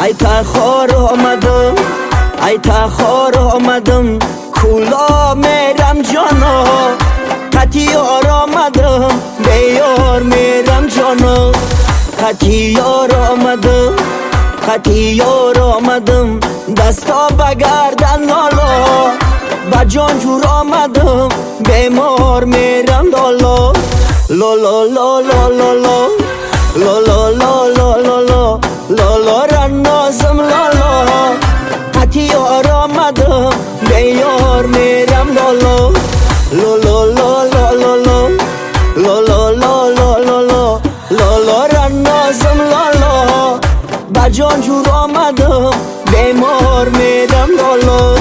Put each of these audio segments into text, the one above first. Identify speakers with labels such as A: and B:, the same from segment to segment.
A: ای تخار آمدم ای تخار آمدم کولا میرم جانا قطیار آمدم بیار میرم جانا قطیار آمدم قطیار آمدم دستا بگردن نالا با جان جور آمدم بیمار میرم دالا لا لا لا لا لا لا لا لا لا لا لا لا لا لا را نازم لا لا قطیار آمدم بیار میرم لالا لا لا لا لا لا لا لا لا لا لا لا لا لا لا را نازم لا لا با جان جور آمدم بیمار میرم لالا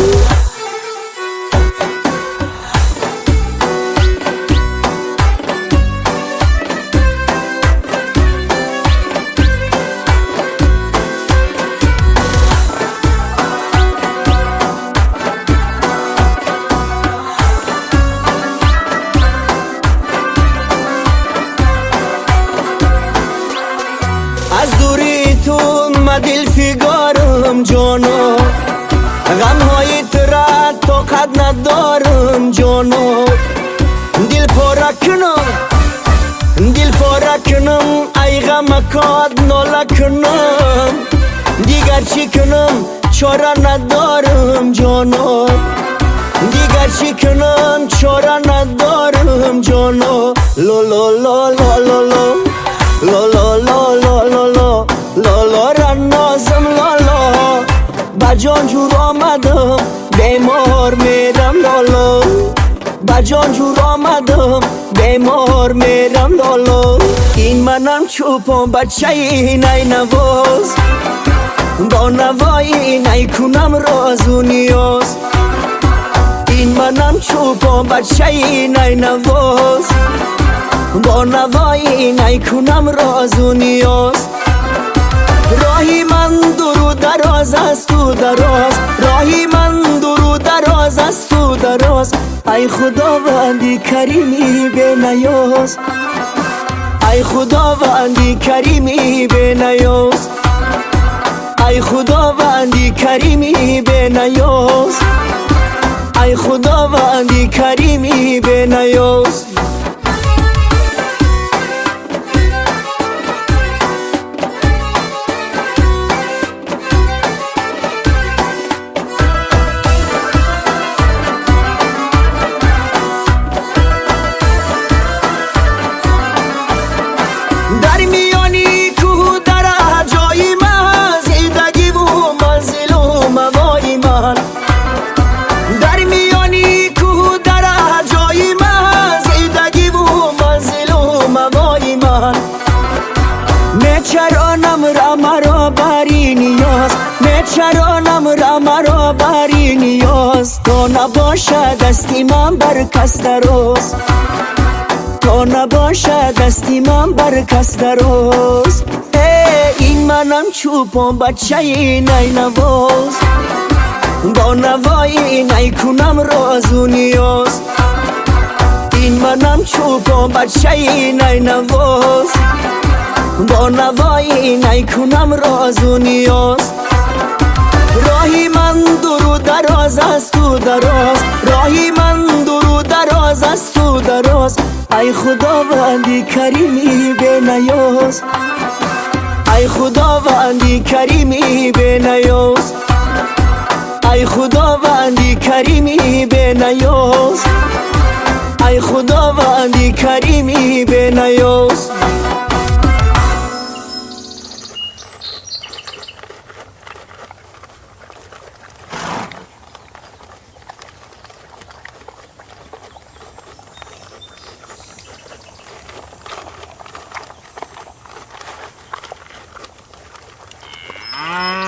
A: از دوریتون ما دل فگارم جانو غمهای ترا طاقت ندارم جانو دل پاره کنم دل پاره کنم ای غمکات ناله کنم دیگر چی کنم چاره ندارم جانو دیگر چی کنم چاره ندارم جانو لا لا لا لا لا لا لا لا لا لا لا لا لا لا را نازم لا لا با جان جور آمدم بیمار میرم لالا با جان جور آمدم بیمار میرم لالا این منم چوپم بچه نی نواز با نوایی نی کنم راز و نیاز این منم چوپم بچه نی نواز با نوایی نی کنم راز و نیاز راهی من درو دراز است تو دراز راهی من درو دراز است تو دراز ای خداوندی کریمی به نیاز ای خداوندی کریمی به نیاز ای خداوندی کریمی به نیاز ای خداوندی کریمی به نیاز در میانی کوه در جای من زندگی و منزل و موای من در میانی کوه در جای من زندگی و منزل و موای من میچرانم را مرا بری نیاز میچرانم را مرا بری نیاز تو نباشه دستی من بر کس دراز تو نباشه دستی من بر کس دراز این منم چوبم بچه نی نواز با نوایی نی کنم راز و نیاز این منم چوبم بچه نی نواز با نوایی نی کنم راز و نیاز راهی من درو دراز است تو دراز راهی من درو دراز است تو دراز ای خداوندی کریمی به نیاز ای خداوندی کریمی به نیاز ای خداوندی کریمی به نیاز ای خداوندی کریمی به نیاز
B: Ah.